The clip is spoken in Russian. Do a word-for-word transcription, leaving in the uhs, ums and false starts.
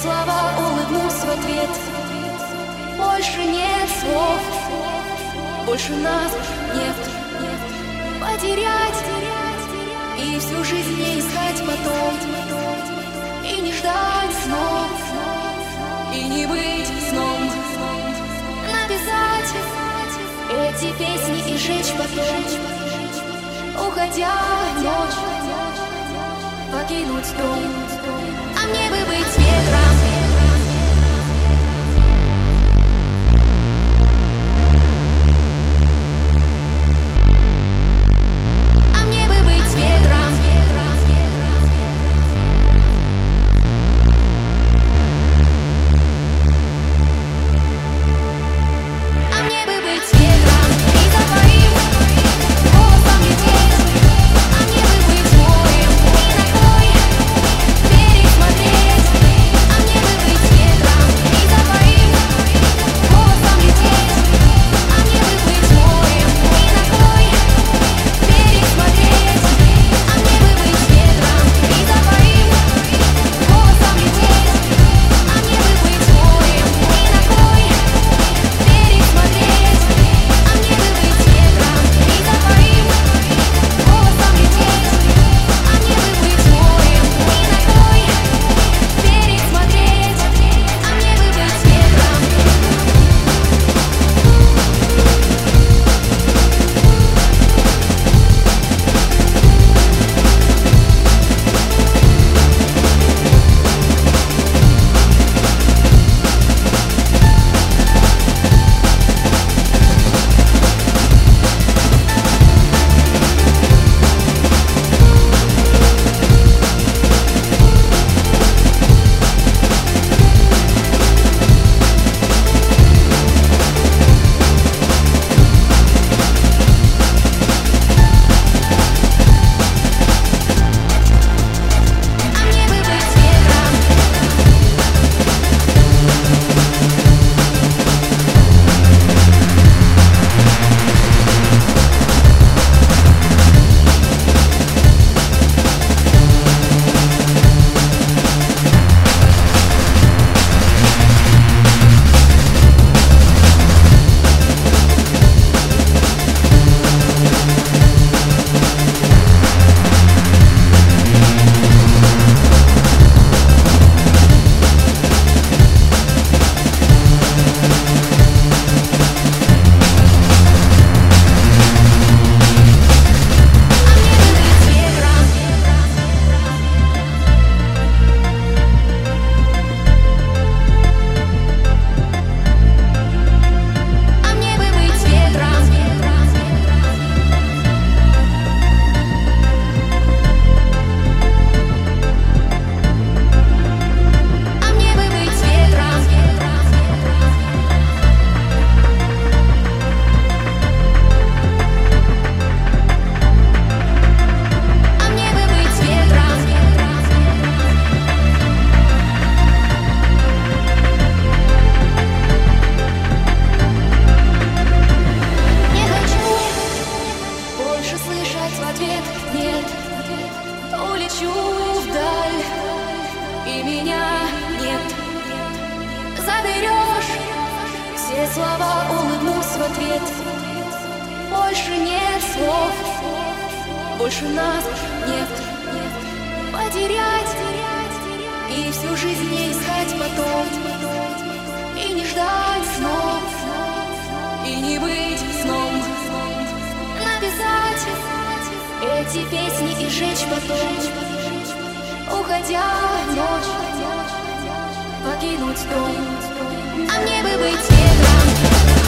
слова улыбнусь в ответ. Больше нет слов, больше нас нет. Потерять и всю жизнь не искать потом, и не ждать снов, и не быть сном. Написать эти песни и жечь потом, уходя в ночь, покинуть дом. А мне бы быть ветром, а мне бы быть ветром, а мне бы быть ветром и за твоим голосом лететь. А мне бы быть морем и на твой берег смотреть. А мне бы быть ветром и за твоим голосом лететь. А мне бы быть морем и на твой берег смотреть. А мне бы быть ветром и за твоим голосом лететь. А мне бы быть морем и на твой берег смотреть. А мне бы быть ветром и за твоим голосом лететь. А мне бы быть морем и на твой берег смотреть. А мне бы быть ветром. А мне бы быть ветром. А мне бы быть ветром. А мне бы быть ветром. А мне бы быть ветром. Не хочу больше слышать в ответ нет. Улечу вдаль, и меня нет. Заберешь все слова, улыбнусь в ответ. Больше нет слов, больше нас нет. Потерять и всю жизнь не искать потом, и не ждать снов, и не быть сном. Написать эти песни и жечь потом, уходя в ночь, покинуть дом. А мне бы быть ветром.